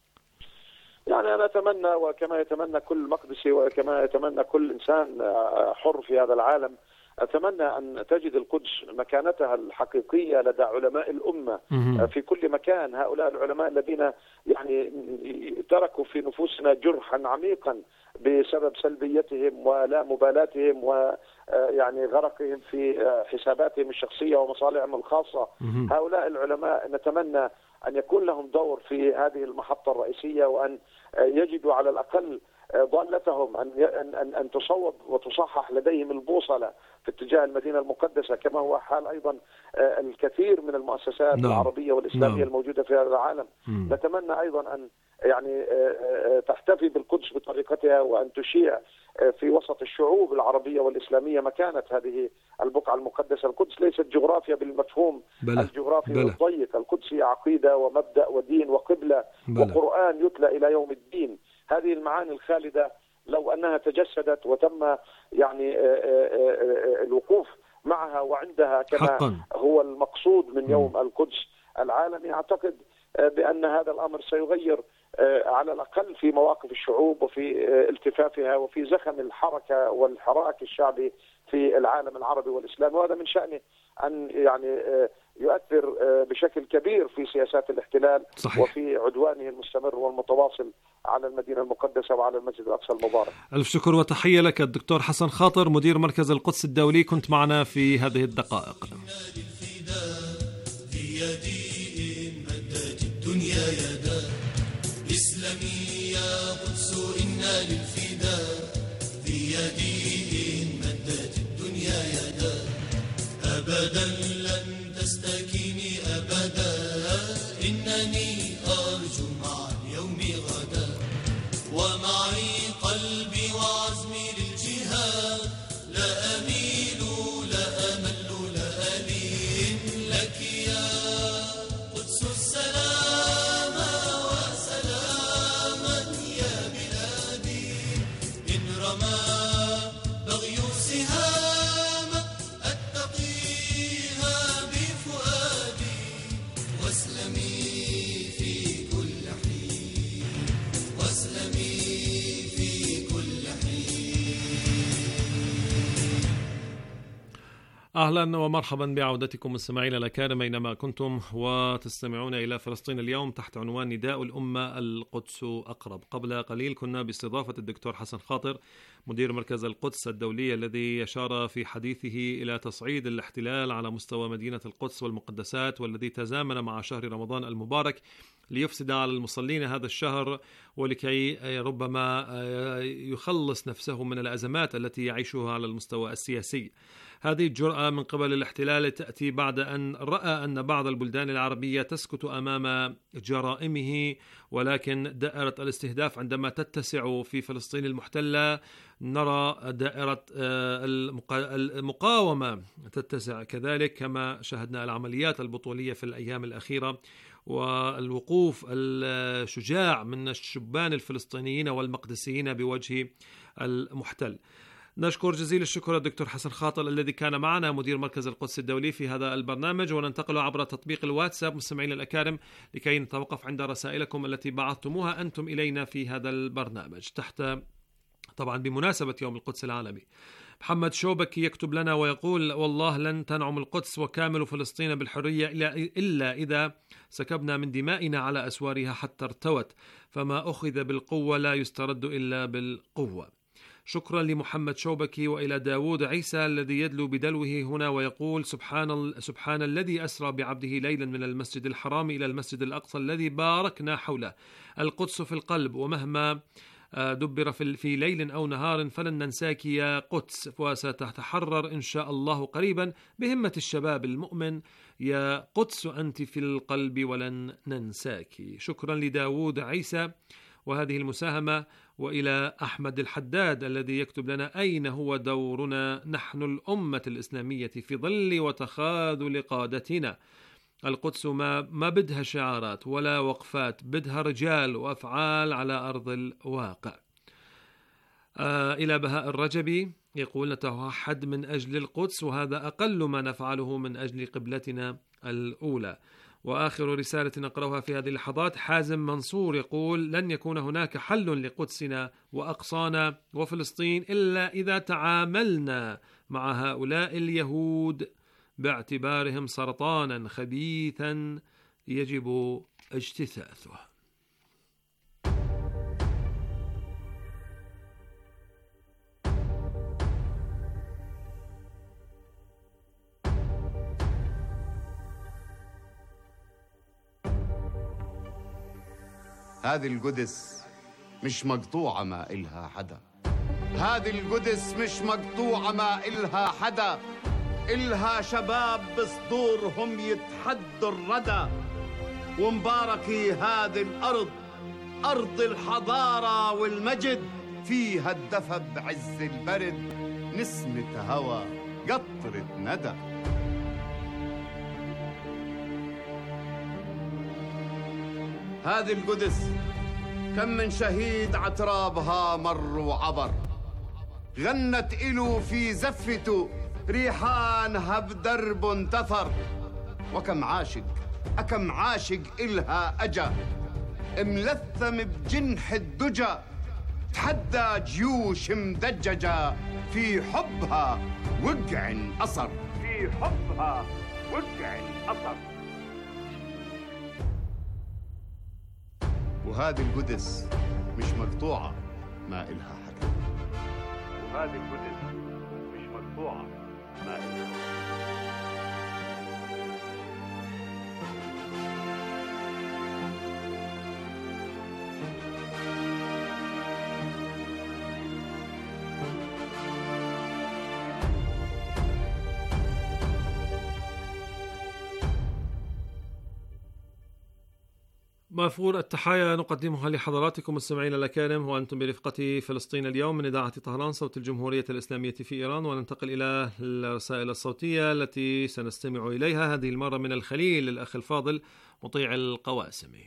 يعني أنا أتمنى وكما يتمنى كل مقدسي وكما يتمنى كل إنسان حر في هذا العالم، أتمنى أن تجد القدس مكانتها الحقيقية لدى علماء الأمة في كل مكان. هؤلاء العلماء الذين يعني تركوا في نفوسنا جرحا عميقا بسبب سلبيتهم ولا مبالاتهم ويعني غرقهم في حساباتهم الشخصية ومصالحهم الخاصة. هؤلاء العلماء نتمنى أن يكون لهم دور في هذه المحطة الرئيسية وأن يجدوا على الأقل ضالتهم أن تصوب وتصحح لديهم البوصلة في اتجاه المدينة المقدسة، كما هو حال أيضا الكثير من المؤسسات العربية والإسلامية الموجودة في هذا العالم. نتمنى أيضا أن يعني تحتفي بالقدس بطريقتها وأن تشيع في وسط الشعوب العربية والإسلامية مكانة هذه البقعة المقدسة. القدس ليست جغرافيا بالمفهوم الجغرافي الضيق، القدس هي عقيدة ومبدأ ودين وقبلة وقرآن يتلى إلى يوم الدين. هذه المعاني الخالدة لو أنها تجسدت وتم يعني الوقوف معها وعندها كما حقا هو المقصود من يوم القدس العالمي، أعتقد بأن هذا الأمر سيغير على الأقل في مواقف الشعوب وفي التفافها وفي زخم الحركة والحراك الشعبي في العالم العربي والإسلامي. وهذا من شأنه أن يعني يؤثر بشكل كبير في سياسات الاحتلال وفي عدوانه المستمر والمتواصل على المدينة المقدسة وعلى المسجد الأقصى المبارك. ألف شكر وتحية لك الدكتور حسن خاطر مدير مركز القدس الدولي، كنت معنا في هذه الدقائق. الدنيا يدا إسلامي يا قدس إنا للفداء في يدي مدت الدنيا يدا أبدا لن تستكيني أبدا إنني أرجو مع اليوم غدا ومعي قلبي وعزمي للجهاد لا أميل لا أمل لا ألين لك يا قدس السلام وسلاما يا بلادي إن رمى بغي السهام أتقيها بفؤادي واسلمي في كل حين واسلمي في كل حين. أهلا ومرحبا بعودتكم مستمعينا الأكارم أينما كنتم وتستمعون إلى فلسطين اليوم تحت عنوان نداء الأمة القدس أقرب. قبل قليل كنا باستضافة الدكتور حسن خاطر مدير مركز القدس الدولي الذي أشار في حديثه إلى تصعيد الاحتلال على مستوى مدينة القدس والمقدسات والذي تزامن مع شهر رمضان المبارك ليفسد على المصلين هذا الشهر ولكي ربما يخلص نفسه من الأزمات التي يعيشها على المستوى السياسي. هذه الجرأة من قبل الاحتلال تأتي بعد أن رأى أن بعض البلدان العربية تسكت أمام جرائمه، ولكن دائرة الاستهداف عندما تتسع في فلسطين المحتلة نرى دائرة المقاومة تتسع كذلك، كما شاهدنا العمليات البطولية في الأيام الأخيرة والوقوف الشجاع من الشبان الفلسطينيين والمقدسيين بوجه المحتل. نشكر جزيل الشكر الدكتور حسن خاطر الذي كان معنا مدير مركز القدس الدولي في هذا البرنامج، وننتقل عبر تطبيق الواتساب مستمعين الأكارم لكي نتوقف عند رسائلكم التي بعثتموها أنتم إلينا في هذا البرنامج تحت طبعا بمناسبة يوم القدس العالمي. محمد شوبكي يكتب لنا ويقول: والله لن تنعم القدس وكامل فلسطين بالحرية إلا إذا سكبنا من دمائنا على أسوارها حتى ارتوت، فما أخذ بالقوة لا يسترد إلا بالقوة. شكرا لمحمد شوبكي وإلى داود عيسى الذي يدلو بدلوه هنا ويقول سبحان الذي أسرى بعبده ليلا من المسجد الحرام إلى المسجد الأقصى الذي باركنا حوله. القدس في القلب، ومهما دبر في ليل أو نهار فلن ننساك يا قدس، وستتحرر إن شاء الله قريبا بهمة الشباب المؤمن. يا قدس أنت في القلب ولن ننساك. شكرا لداود عيسى وهذه المساهمة. وإلى أحمد الحداد الذي يكتب لنا: أين هو دورنا نحن الأمة الإسلامية في ظل وتخاذل قادتنا؟ القدس ما بدها شعارات ولا وقفات، بدها رجال وأفعال على أرض الواقع. إلى بهاء الرجبي يقول: نتوحد من أجل القدس، وهذا أقل ما نفعله من أجل قبلتنا الأولى. وآخر رسالة نقرأها في هذه اللحظات حازم منصور يقول: لن يكون هناك حل لقدسنا وأقصانا وفلسطين إلا إذا تعاملنا مع هؤلاء اليهود باعتبارهم سرطانا خبيثا يجب اجتثاثه. هذه القدس مش مقطوعة ما إلها حدا، هذه القدس مش مقطوعة ما إلها حدا، إلها شباب بصدورهم يتحدوا الردى. ومباركي هذه الأرض، أرض الحضارة والمجد، فيها الدفى بعز البرد، نسمة هوى قطرة ندى. هذه القدس كم من شهيد عترابها مر وعبر، غنت إله في زفته ريحانها بدرب انتثر. وكم عاشق إلها أجا، ملثم بجنح الدجى، تحدى جيوش مدججة، في حبها وقع أثر، في حبها وقع أثر. وهذه القدس مش مقطوعة ما إلها حدا، وهذه القدس مش مقطوعة ما إلها حدا. مافور التحايا نقدمها لحضراتكم مستمعينا الأكارم وأنتم برفقة فلسطين اليوم من إذاعة طهران صوت الجمهورية الإسلامية في إيران. وننتقل إلى الرسائل الصوتية التي سنستمع إليها هذه المرة من الخليل الأخ الفاضل مطيع القواسمي.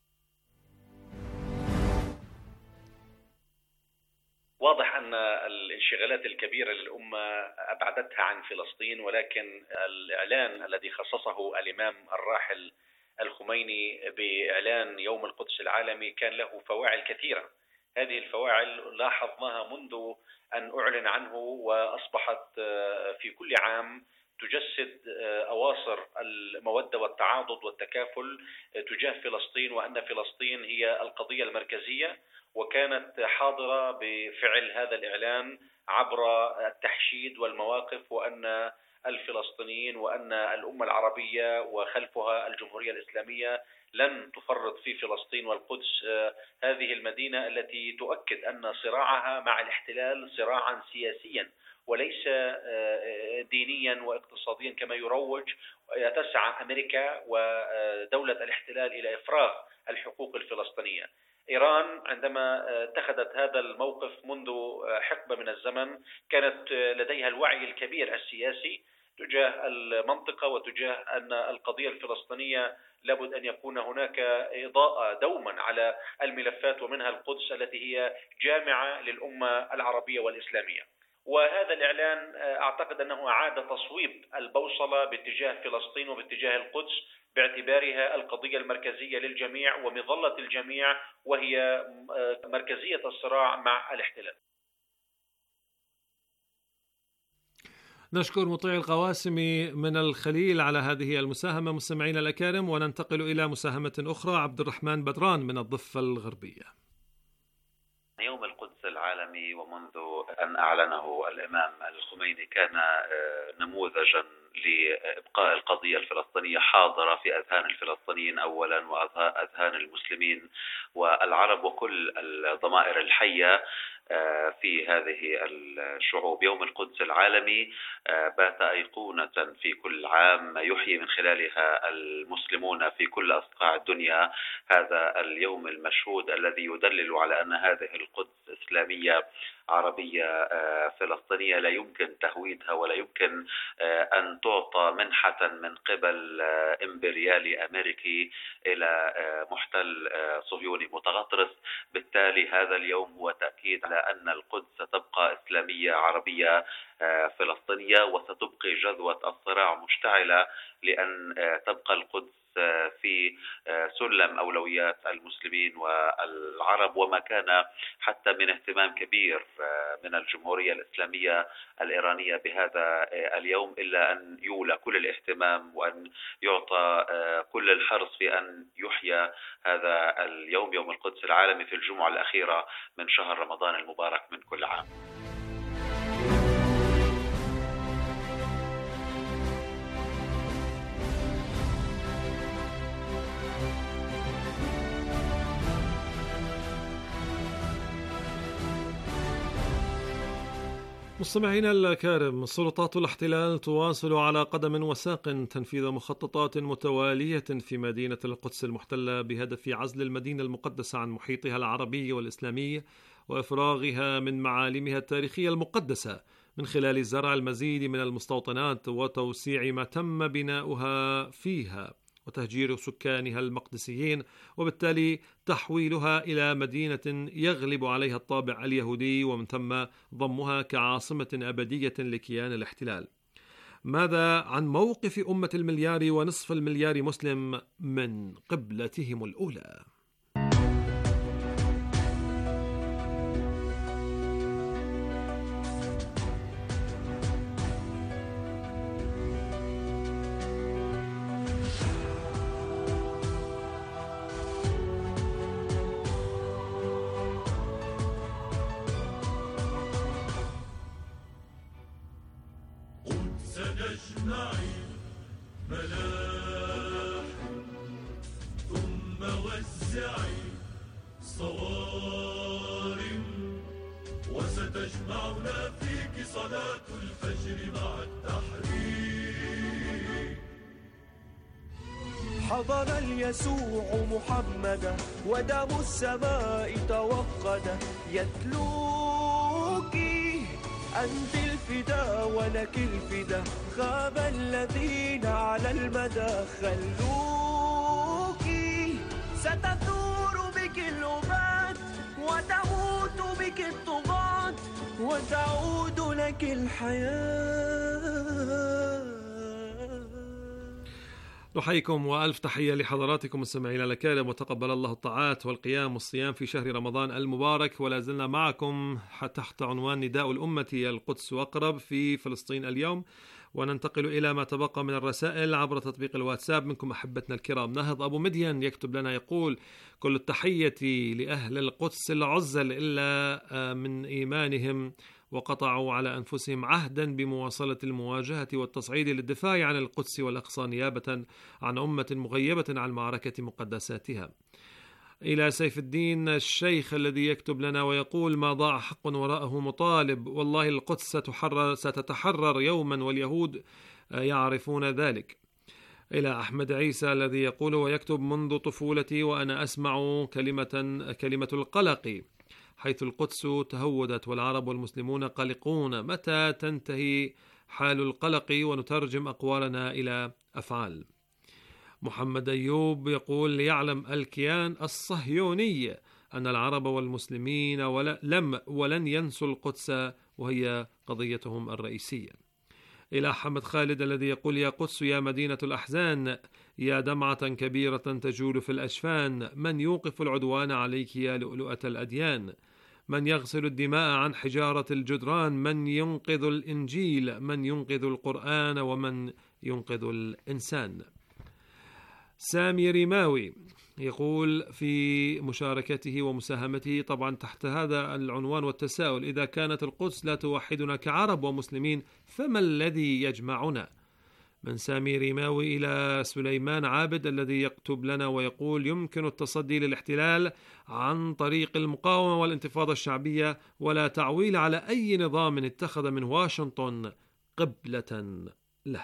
واضح أن الانشغالات الكبيرة للأمة أبعدتها عن فلسطين، ولكن الإعلان الذي خصصه الإمام الراحل الخميني بإعلان يوم القدس العالمي كان له فواعل كثيرة. هذه الفواعل لاحظناها منذ أن أعلن عنه، وأصبحت في كل عام تجسد أواصر المودة والتعاضد والتكافل تجاه فلسطين، وأن فلسطين هي القضية المركزية، وكانت حاضرة بفعل هذا الإعلان عبر التحشيد والمواقف، وأن الفلسطينيين وأن الأمة العربية وخلفها الجمهورية الإسلامية لن تفرط في فلسطين والقدس، هذه المدينة التي تؤكد أن صراعها مع الاحتلال صراعا سياسيا وليس دينيا واقتصاديا كما يروج. تسعى أمريكا ودولة الاحتلال إلى إفراغ الحقوق الفلسطينية. إيران عندما اتخذت هذا الموقف منذ حقبة من الزمن كانت لديها الوعي الكبير السياسي تجاه المنطقة وتجاه أن القضية الفلسطينية لابد أن يكون هناك إضاءة دوما على الملفات، ومنها القدس التي هي جامعة للأمة العربية والإسلامية. وهذا الإعلان أعتقد أنه أعاد تصويب البوصلة باتجاه فلسطين وباتجاه القدس باعتبارها القضية المركزية للجميع ومظلة الجميع، وهي مركزية الصراع مع الاحتلال. نشكر مطيع القواسمي من الخليل على هذه المساهمة مستمعينا الأكارم، وننتقل إلى مساهمة أخرى. عبد الرحمن بدران من الضفة الغربية. يوم القدس العالمي ومنذ أن أعلنه الإمام الخميني كان نموذجا لإبقاء القضية الفلسطينية حاضرة في أذهان الفلسطينيين أولا وأذهان المسلمين والعرب وكل الضمائر الحية في هذه الشعوب. يوم القدس العالمي بات أيقونة في كل عام يحيي من خلالها المسلمون في كل أصقاع الدنيا هذا اليوم المشهود الذي يدلل على أن هذه القدس إسلامية عربية فلسطينية لا يمكن تهويدها ولا يمكن أن تعطى منحة من قبل إمبريالي أمريكي إلى محتل صهيوني متغطرس. بالتالي هذا اليوم هو تأكيد على أن القدس ستبقى إسلامية عربية فلسطينية وستبقي جذوة الصراع مشتعلة لأن تبقى القدس في سلم أولويات المسلمين والعرب وما كان حتى من اهتمام كبير من الجمهورية الإسلامية الإيرانية بهذا اليوم إلا أن يولى كل الاهتمام وأن يعطى كل الحرص في أن يحيى هذا اليوم يوم القدس العالمي في الجمعة الأخيرة من شهر رمضان المبارك من كل عام. مستمعينا الكرام، سلطات الاحتلال تواصل على قدم وساق تنفيذ مخططات متوالية في مدينة القدس المحتلة بهدف عزل المدينة المقدسة عن محيطها العربي والإسلامي وإفراغها من معالمها التاريخية المقدسة من خلال زرع المزيد من المستوطنات وتوسيع ما تم بناؤها فيها وتهجير سكانها المقدسيين وبالتالي تحويلها إلى مدينة يغلب عليها الطابع اليهودي ومن ثم ضمها كعاصمة أبدية لكيان الاحتلال. ماذا عن موقف أمة المليار ونصف المليار مسلم من قبلتهم الأولى؟ وستجمعنا فيك صلاة الفجر مع التحرير. حضر اليسوع محمدا ودم السماء توقد يتلوك أنت الفدا ولك الفدا خاب الذين على المدى خلوك ستثور بك اللغات وتموت بك الطغاة وتعود لك الحياة. نحييكم وألف تحية لحضراتكم مستمعينا الكرام وتقبل الله الطاعات والقيام والصيام في شهر رمضان المبارك. ولا زلنا معكم تحت عنوان نداء الأمة القدس أقرب في فلسطين اليوم، وننتقل إلى ما تبقى من الرسائل عبر تطبيق الواتساب. منكم أحبتنا الكرام نهض أبو مدين يكتب لنا يقول: كل التحية لأهل القدس العزل إلا من إيمانهم وقطعوا على أنفسهم عهدا بمواصلة المواجهة والتصعيد للدفاع عن القدس والأقصى نيابة عن أمة مغيبة عن معركة مقدساتها. إلى سيف الدين الشيخ الذي يكتب لنا ويقول: ما ضاع حق وراءه مطالب، والله القدس ستتحرر يوما واليهود يعرفون ذلك. إلى أحمد عيسى الذي يقول ويكتب: منذ طفولتي وأنا أسمع كلمة القلق، حيث القدس تهودت والعرب والمسلمون قلقون، متى تنتهي حال القلق ونترجم أقوالنا إلى أفعال. محمد أيوب يقول: ليعلم الكيان الصهيوني أن العرب والمسلمين ولن ينسوا القدس وهي قضيتهم الرئيسية. إلى حمد خالد الذي يقول: يا قدس يا مدينة الأحزان، يا دمعة كبيرة تجول في الأجفان، من يوقف العدوان عليك يا لؤلؤة الأديان؟ من يغسل الدماء عن حجارة الجدران؟ من ينقذ الإنجيل؟ من ينقذ القرآن؟ ومن ينقذ الإنسان؟ سامي رماوي يقول في مشاركته ومساهمته طبعا تحت هذا العنوان والتساؤل: إذا كانت القدس لا توحدنا كعرب ومسلمين فما الذي يجمعنا؟ من سامي ريماوي إلى سليمان عابد الذي يكتب لنا ويقول: يمكن التصدي للاحتلال عن طريق المقاومة والانتفاضة الشعبية ولا تعويل على أي نظام اتخذ من واشنطن قبلة له.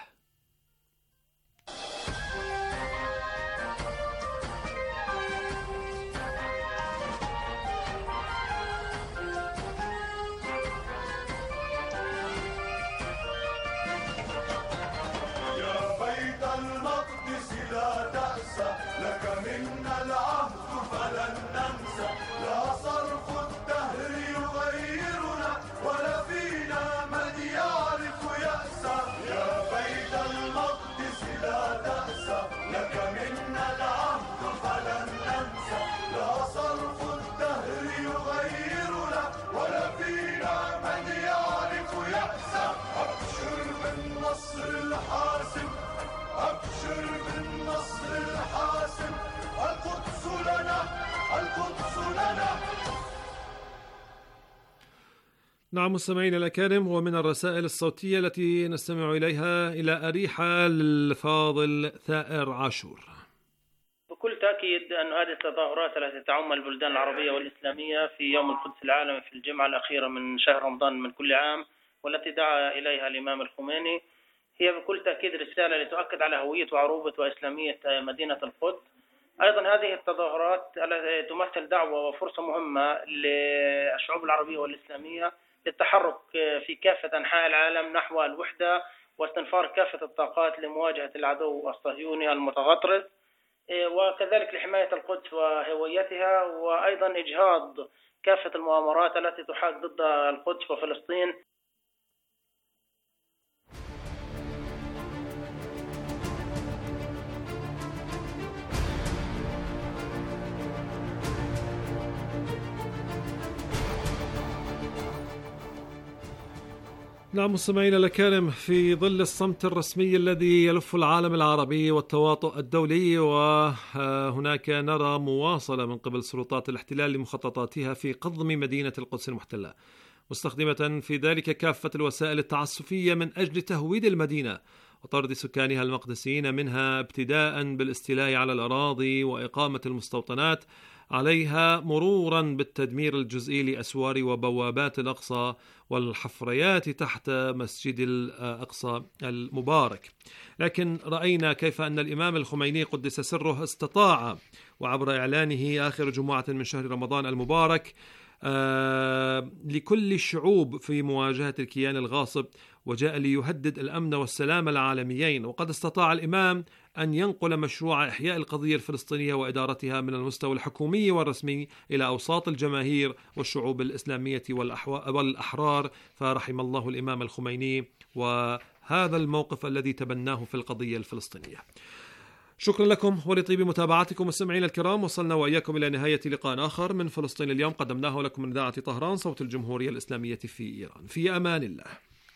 نعم مستمعينا الأكارم، ومن الرسائل الصوتية التي نستمع إليها إلى أريحة للفاضل ثائر عاشور. بكل تأكيد أن هذه التظاهرات التي تعم البلدان العربية والإسلامية في يوم القدس العالمي في الجمعة الأخيرة من شهر رمضان من كل عام، والتي دعا إليها الإمام الخميني، هي بكل تأكيد رسالة لتؤكد على هوية وعروبة وإسلامية مدينة القدس. أيضا هذه التظاهرات التي تمثل دعوة وفرصة مهمة للشعوب العربية والإسلامية للتحرك في كافة أنحاء العالم نحو الوحدة واستنفار كافة الطاقات لمواجهة العدو الصهيوني المتغطرس، وكذلك لحماية القدس وهويتها، وأيضا إجهاض كافة المؤامرات التي تحاك ضد القدس وفلسطين. نعم مستمعينا الكرام، في ظل الصمت الرسمي الذي يلف العالم العربي والتواطؤ الدولي، وهناك نرى مواصلة من قبل سلطات الاحتلال لمخططاتها في قضم مدينة القدس المحتلة، مستخدمة في ذلك كافة الوسائل التعسفية من أجل تهويد المدينة وطرد سكانها المقدسيين منها، ابتداء بالاستيلاء على الأراضي وإقامة المستوطنات عليها، مرورا بالتدمير الجزئي لأسوار وبوابات الأقصى والحفريات تحت مسجد الأقصى المبارك. لكن رأينا كيف أن الإمام الخميني قدس سره استطاع، وعبر إعلانه آخر جمعة من شهر رمضان المبارك لكل الشعوب في مواجهة الكيان الغاصب، وجاء ليهدد الأمن والسلام العالميين. وقد استطاع الإمام أن ينقل مشروع إحياء القضية الفلسطينية وإدارتها من المستوى الحكومي والرسمي إلى أوساط الجماهير والشعوب الإسلامية والأحرار، فرحم الله الإمام الخميني وهذا الموقف الذي تبناه في القضية الفلسطينية. شكرا لكم ولطيب متابعتكم مستمعينا الكرام. وصلنا وإياكم إلى نهاية لقاء آخر من فلسطين اليوم قدمناه لكم من إذاعة طهران صوت الجمهورية الإسلامية في إيران. في أمان الله.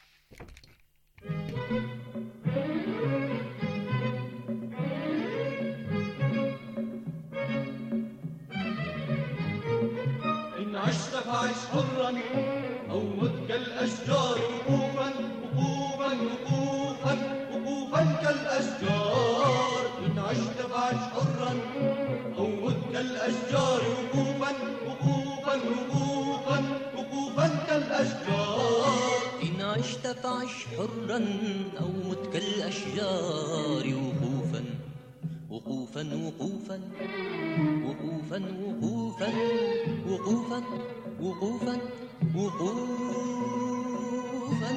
إن عشت فعش حرا أو مت كالأشجار، وقوفا وقوفا وقوفا وقوفا كالأشجار. إن عشت فعش حرا أو مت كالأشجار، وقوفا وقوفا وقوفا وقوفا كالأشجار. إن عشت فعش حرا أو مت كالأشجار، وقوفا وقوفا وقوفا وقوفا وقوفا وقوفا وقوفا وقوفا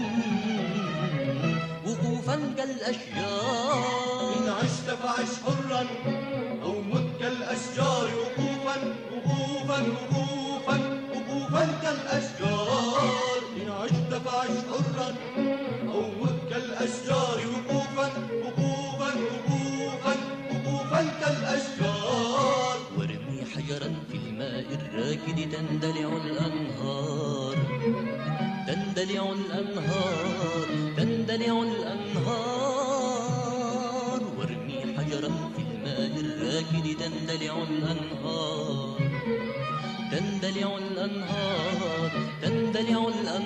وقوفا كالأشجار. إن عشت فعش حرا أو مت كالأشجار، وقوفا وقوفا وقوفا وقوفا كالأشجار. إن عشت فعش حرا أو مت كالأشجار، وقوفا وقوفا وقوفا وقوفا كالأشجار. وارمي حجرا في الماء الراكد تندلع الأنهار، تندلع الأنهار، تندلع الأنهار. وارمي حجرا في الماء الراكد تندلع تندلع الأنهار تندلع الأنهار تندلع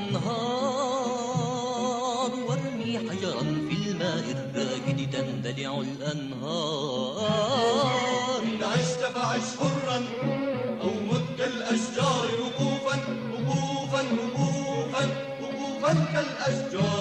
الأنهار وارمي حجرا في الماء الراكد تندلع الأنهار إن عشت فعش حرا أو مت كالأشجار وقوفا وقوفا وقوفا وقوفا كالأشجار